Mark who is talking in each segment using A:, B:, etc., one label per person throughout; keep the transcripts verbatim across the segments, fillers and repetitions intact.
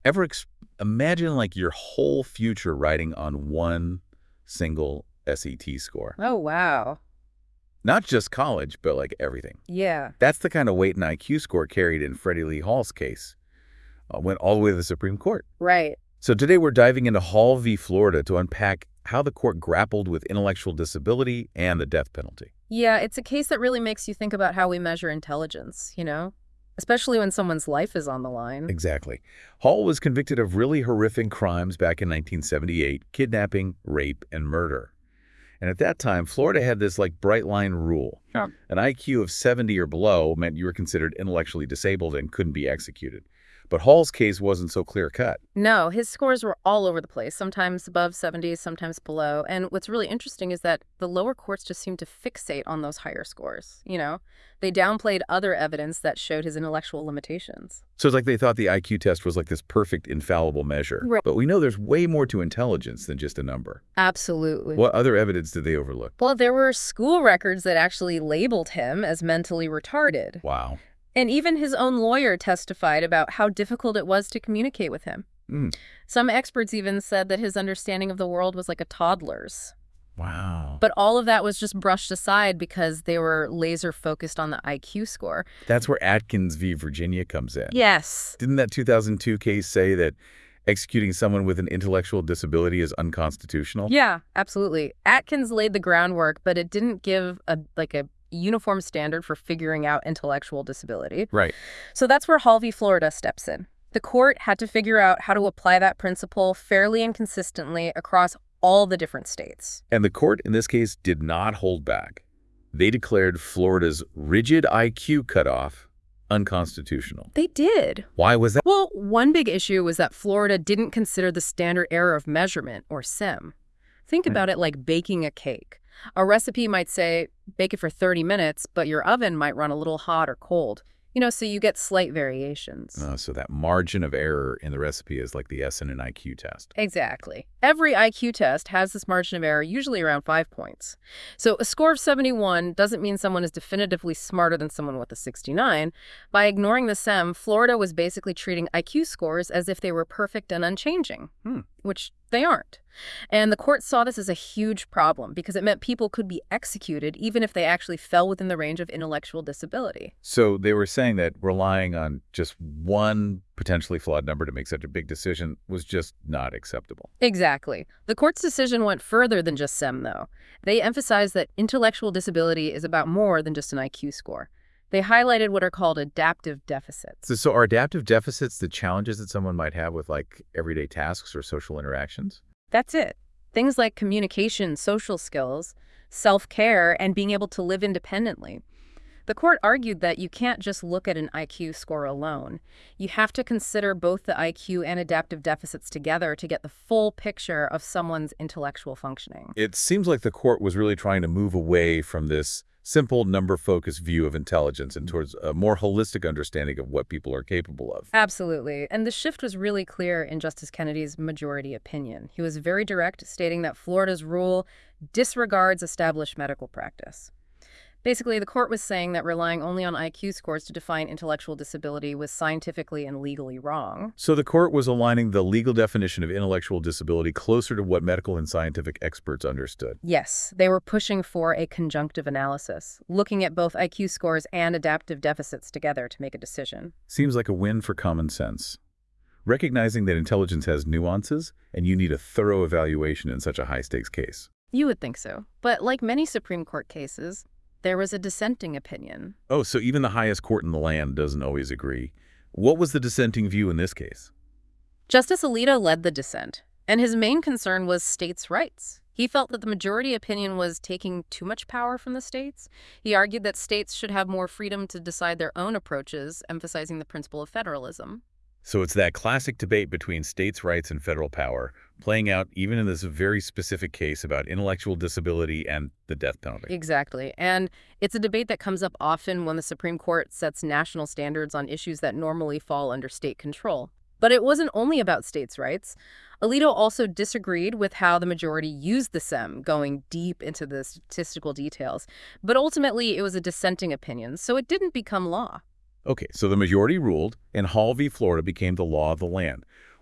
A: Ever ex imagine, like, your whole future riding on one single S A T score?
B: Oh, wow.
A: Not just college, but, like, everything.
B: Yeah.
A: That's the kind of weight an I Q score carried in Freddie Lee Hall's case. Uh, went all the way to the Supreme Court.
B: Right.
A: So today we're diving into Hall v. Florida to unpack how the court grappled with intellectual disability and the death penalty.
B: Yeah, it's a case that really makes you think about how we measure intelligence, you know? Especially when someone's life is on the line.
A: Exactly. Hall was convicted of really horrific crimes back in nineteen seventy-eight, kidnapping, rape, and murder. And at that time, Florida had this like bright line rule.
B: Yeah.
A: An I Q of seventy or below meant you were considered intellectually disabled and couldn't be executed. But Hall's case wasn't so clear-cut.
B: No, his scores were all over the place, sometimes above seventy, sometimes below. And what's really interesting is that the lower courts just seemed to fixate on those higher scores, you know? They downplayed other evidence that showed his intellectual limitations.
A: So it's like they thought the I Q test was like this perfect, infallible measure.
B: Right.
A: But we know there's way more to intelligence than just a number.
B: Absolutely.
A: What other evidence did they overlook?
B: Well, there were school records that actually labeled him as mentally retarded.
A: Wow.
B: And even his own lawyer testified about how difficult it was to communicate with him.
A: Mm.
B: Some experts even said that his understanding of the world was like a toddler's.
A: Wow.
B: But all of that was just brushed aside because they were laser focused on the I Q score.
A: That's where Atkins v. Virginia comes in.
B: Yes.
A: Didn't that two thousand two case say that executing someone with an intellectual disability is unconstitutional?
B: Yeah, absolutely. Atkins laid the groundwork, but it didn't give a like a uniform standard for figuring out intellectual disability.
A: Right.
B: So that's where Hall v. Florida steps in. The court had to figure out how to apply that principle fairly and consistently across all the different states.
A: And the court in this case did not hold back. They declared Florida's rigid I Q cutoff unconstitutional.
B: They did.
A: Why was that?
B: Well, one big issue was that Florida didn't consider the standard error of measurement, or S E M. Think about it like baking a cake. A recipe might say, bake it for thirty minutes, but your oven might run a little hot or cold. You know, so you get slight variations.
A: Uh, so that margin of error in the recipe is like the S in an I Q test.
B: Exactly. Every I Q test has this margin of error, usually around five points. So a score of seventy-one doesn't mean someone is definitively smarter than someone with a sixty-nine. By ignoring the S E M, Florida was basically treating I Q scores as if they were perfect and unchanging,
A: Hmm.
B: which they aren't. And the court saw this as a huge problem because it meant people could be executed even if they actually fell within the range of intellectual disability.
A: So they were saying that relying on just one potentially flawed number to make such a big decision was just not acceptable.
B: Exactly. The court's decision went further than just S E M, though. They emphasized that intellectual disability is about more than just an I Q score. They highlighted what are called adaptive deficits.
A: So, so are adaptive deficits the challenges that someone might have with like everyday tasks or social interactions?
B: That's it. Things like communication, social skills, self-care, and being able to live independently. The court argued that you can't just look at an I Q score alone. You have to consider both the I Q and adaptive deficits together to get the full picture of someone's intellectual functioning.
A: It seems like the court was really trying to move away from this simple number-focused view of intelligence and towards a more holistic understanding of what people are capable of.
B: Absolutely. And the shift was really clear in Justice Kennedy's majority opinion. He was very direct, stating that Florida's rule disregards established medical practice. Basically, the court was saying that relying only on I Q scores to define intellectual disability was scientifically and legally wrong.
A: So the court was aligning the legal definition of intellectual disability closer to what medical and scientific experts understood.
B: Yes, they were pushing for a conjunctive analysis, looking at both I Q scores and adaptive deficits together to make a decision.
A: Seems like a win for common sense. Recognizing that intelligence has nuances and you need a thorough evaluation in such a high-stakes case.
B: You would think so. But like many Supreme Court cases, there was a dissenting opinion.
A: Oh, so even the highest court in the land doesn't always agree. What was the dissenting view in this case?
B: Justice Alito led the dissent, and his main concern was states' rights. He felt that the majority opinion was taking too much power from the states. He argued that states should have more freedom to decide their own approaches, emphasizing the principle of federalism.
A: So it's that classic debate between states' rights and federal power, playing out even in this very specific case about intellectual disability and the death penalty.
B: Exactly. And it's a debate that comes up often when the Supreme Court sets national standards on issues that normally fall under state control. But it wasn't only about states' rights. Alito also disagreed with how the majority used the S E M, going deep into the statistical details. But ultimately, it was a dissenting opinion, so it didn't become law.
A: Okay, so the majority ruled, and Hall v. Florida became the law of the land.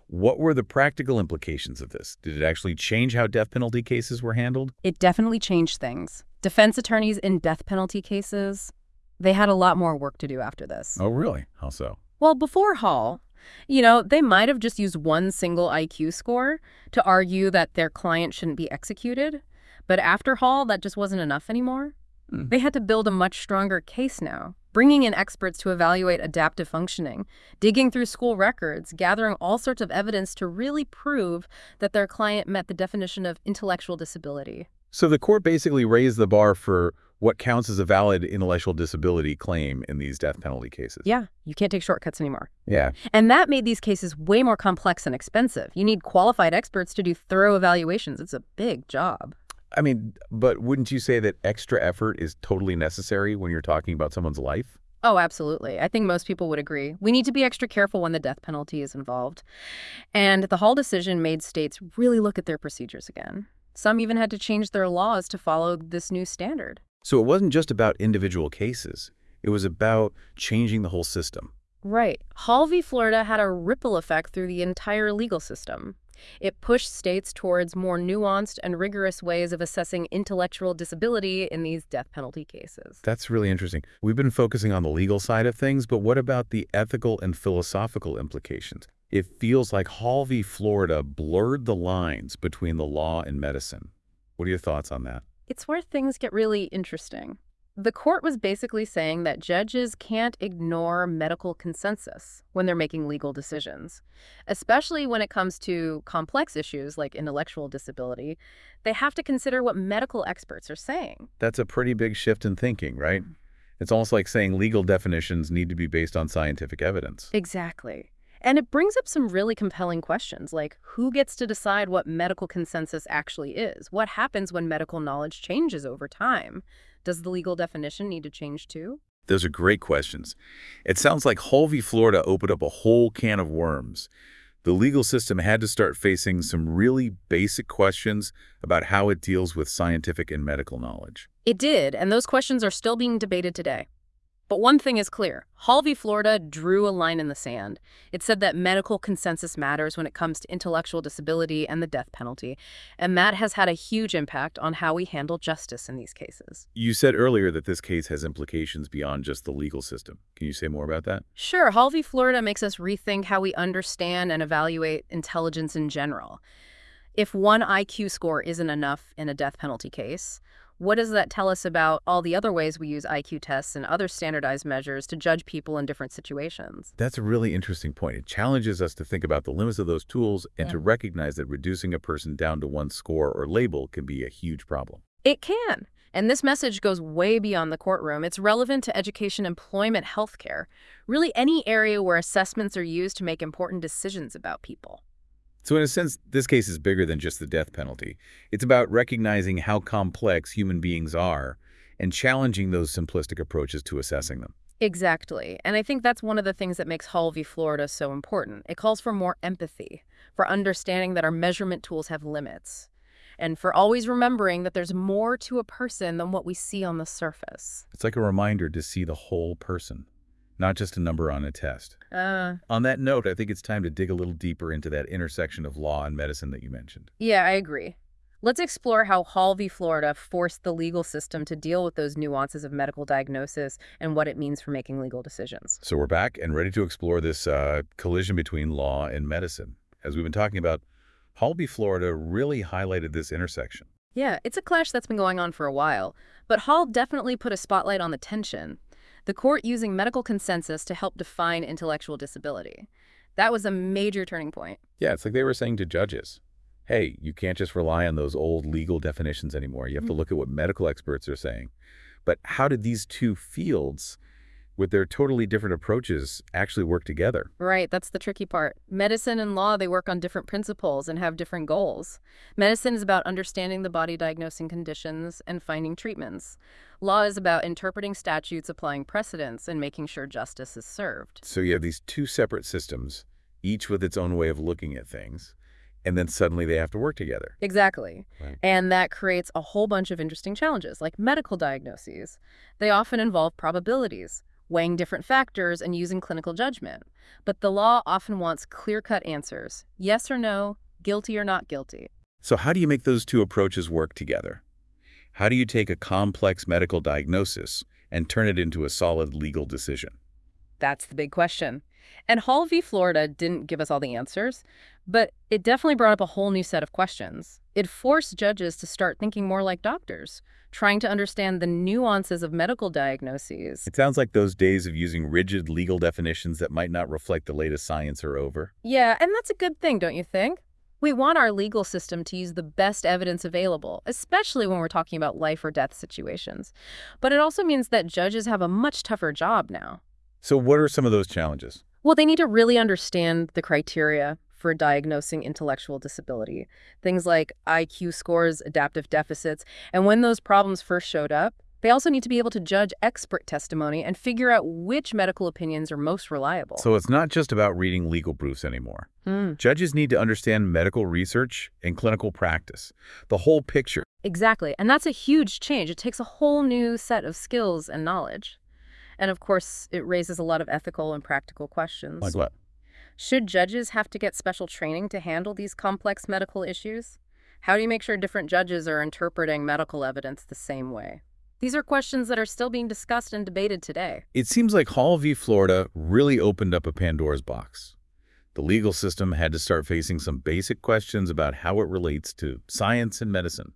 A: What were the practical implications of this? Did it actually change how death penalty cases were handled?
B: It definitely changed things. Defense attorneys in death penalty cases, they had a lot more work to do after this.
A: Oh, really? How so?
B: Well, before Hall, you know, they might have just used one single I Q score to argue that their client shouldn't be executed. But after Hall, that just wasn't enough anymore.
A: Hmm.
B: They had to build a much stronger case now, bringing in experts to evaluate adaptive functioning, digging through school records, gathering all sorts of evidence to really prove that their client met the definition of intellectual disability.
A: So the court basically raised the bar for what counts as a valid intellectual disability claim in these death penalty cases.
B: Yeah, you can't take shortcuts anymore.
A: Yeah.
B: And that made these cases way more complex and expensive. You need qualified experts to do thorough evaluations. It's a big job.
A: I mean, but wouldn't you say that extra effort is totally necessary when you're talking about someone's life?
B: Oh, absolutely. I think most people would agree. We need to be extra careful when the death penalty is involved. And the Hall decision made states really look at their procedures again. Some even had to change their laws to follow this new standard.
A: So it wasn't just about individual cases. It was about changing the whole system.
B: Right. Hall v. Florida had a ripple effect through the entire legal system. It pushed states towards more nuanced and rigorous ways of assessing intellectual disability in these death penalty cases.
A: That's really interesting. We've been focusing on the legal side of things, but what about the ethical and philosophical implications? It feels like Hall v. Florida blurred the lines between the law and medicine. What are your thoughts on that?
B: It's where things get really interesting. The court was basically saying that judges can't ignore medical consensus when they're making legal decisions, especially when it comes to complex issues like intellectual disability. They have to consider what medical experts are saying.
A: That's a pretty big shift in thinking, right? It's almost like saying legal definitions need to be based on scientific evidence.
B: Exactly. And it brings up some really compelling questions, like who gets to decide what medical consensus actually is? What happens when medical knowledge changes over time? Does the legal definition need to change too?
A: Those are great questions. It sounds like Hall v. Florida opened up a whole can of worms. The legal system had to start facing some really basic questions about how it deals with scientific and medical knowledge.
B: It did, and those questions are still being debated today. But one thing is clear. Hall v. Florida drew a line in the sand. It said that medical consensus matters when it comes to intellectual disability and the death penalty, and that has had a huge impact on how we handle justice in these cases.
A: You said earlier that this case has implications beyond just the legal system. Can you say more about that?
B: Sure, Hall v. Florida makes us rethink how we understand and evaluate intelligence in general. If one I Q score isn't enough in a death penalty case, what does that tell us about all the other ways we use I Q tests and other standardized measures to judge people in different situations?
A: That's a really interesting point. It challenges us to think about the limits of those tools and
B: Yeah.
A: to recognize that reducing a person down to one score or label can be a huge problem.
B: It can. And this message goes way beyond the courtroom. It's relevant to education, employment, healthcare, really any area where assessments are used to make important decisions about people.
A: So in a sense, this case is bigger than just the death penalty. It's about recognizing how complex human beings are and challenging those simplistic approaches to assessing them.
B: Exactly. And I think that's one of the things that makes Hall v. Florida so important. It calls for more empathy, for understanding that our measurement tools have limits, and for always remembering that there's more to a person than what we see on the surface.
A: It's like a reminder to see the whole person, not just a number on a test.
B: Uh,
A: On that note, I think it's time to dig a little deeper into that intersection of law and medicine that you mentioned.
B: yeah, I agree. Let's explore how Hall v. Florida forced the legal system to deal with those nuances of medical diagnosis and what it means for making legal decisions.
A: So we're back and ready to explore this uh, collision between law and medicine. As we've been talking about, Hall v. Florida really highlighted this intersection.
B: Yeah, it's a clash that's been going on for a while, but Hall definitely put a spotlight on the tension. The court using medical consensus to help define intellectual disability. That was a major turning point.
A: Yeah, it's like they were saying to judges, hey, you can't just rely on those old legal definitions anymore. You have to look at what medical experts are saying. But how did these two fields, with their totally different approaches, actually work together?
B: Right, that's the tricky part. Medicine and law, they work on different principles and have different goals. Medicine is about understanding the body, diagnosing conditions, and finding treatments. Law is about interpreting statutes, applying precedents, and making sure justice is served.
A: So you have these two separate systems, each with its own way of looking at things, and then suddenly they have to work together.
B: Exactly.
A: Right.
B: And that creates a whole bunch of interesting challenges, like medical diagnoses. They often involve probabilities. weighing different factors and using clinical judgment. But the law often wants clear-cut answers, yes or no, guilty or not guilty.
A: So how do you make those two approaches work together? How do you take a complex medical diagnosis and turn it into a solid legal decision?
B: That's the big question. And Hall v. Florida didn't give us all the answers, but it definitely brought up a whole new set of questions. It forced judges to start thinking more like doctors, trying to understand the nuances of medical diagnoses.
A: It sounds like those days of using rigid legal definitions that might not reflect the latest science are over.
B: Yeah, and that's a good thing, don't you think? We want our legal system to use the best evidence available, especially when we're talking about life or death situations. But it also means that judges have a much tougher job now.
A: So what are some of those challenges?
B: Well, they need to really understand the criteria for diagnosing intellectual disability. Things like I Q scores, adaptive deficits, and when those problems first showed up, they also need to be able to judge expert testimony and figure out which medical opinions are most reliable.
A: So it's not just about reading legal proofs anymore.
B: Mm.
A: Judges need to understand medical research and clinical practice, the whole picture.
B: Exactly, and that's a huge change. It takes a whole new set of skills and knowledge. And of course, it raises a lot of ethical and practical questions.
A: Like what?
B: Should judges have to get special training to handle these complex medical issues? How do you make sure different judges are interpreting medical evidence the same way? These are questions that are still being discussed and debated today.
A: It seems like Hall v. Florida really opened up a Pandora's box. The legal system had to start facing some basic questions about how it relates to science and medicine.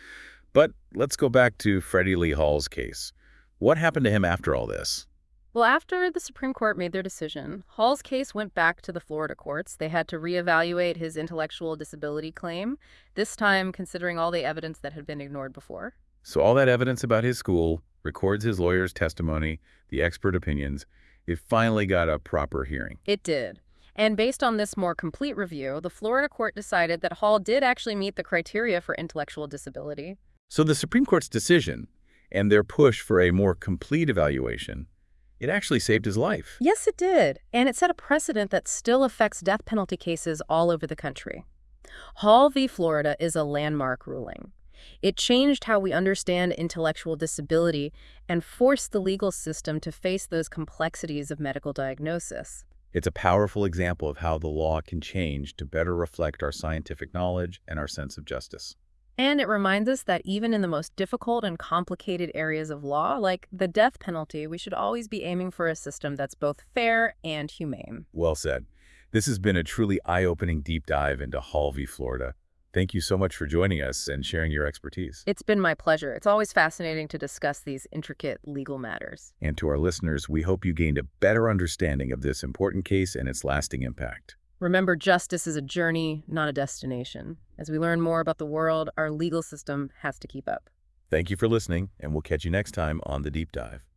A: But let's go back to Freddie Lee Hall's case. What happened to him after all this?
B: Well, after the Supreme Court made their decision, Hall's case went back to the Florida courts. They had to reevaluate his intellectual disability claim, this time considering all the evidence that had been ignored before.
A: So all that evidence about his school, records his lawyer's testimony, the expert opinions, it finally got a proper hearing.
B: It did. And based on this more complete review, the Florida court decided that Hall did actually meet the criteria for intellectual disability.
A: So the Supreme Court's decision and their push for a more complete evaluation, it actually saved his life.
B: Yes, it did. And it set a precedent that still affects death penalty cases all over the country. Hall v. Florida is a landmark ruling. It changed how we understand intellectual disability and forced the legal system to face those complexities of medical diagnosis.
A: It's a powerful example of how the law can change to better reflect our scientific knowledge and our sense of justice.
B: And it reminds us that even in the most difficult and complicated areas of law, like the death penalty, we should always be aiming for a system that's both fair and humane.
A: Well said. This has been a truly eye-opening deep dive into Hall v. Florida. Thank you so much for joining us and sharing your expertise.
B: It's been my pleasure. It's always fascinating to discuss these intricate legal matters.
A: And to our listeners, we hope you gained a better understanding of this important case and its lasting impact.
B: Remember, justice is a journey, not a destination. As we learn more about the world, our legal system has to keep up.
A: Thank you for listening, and we'll catch you next time on The Deep Dive.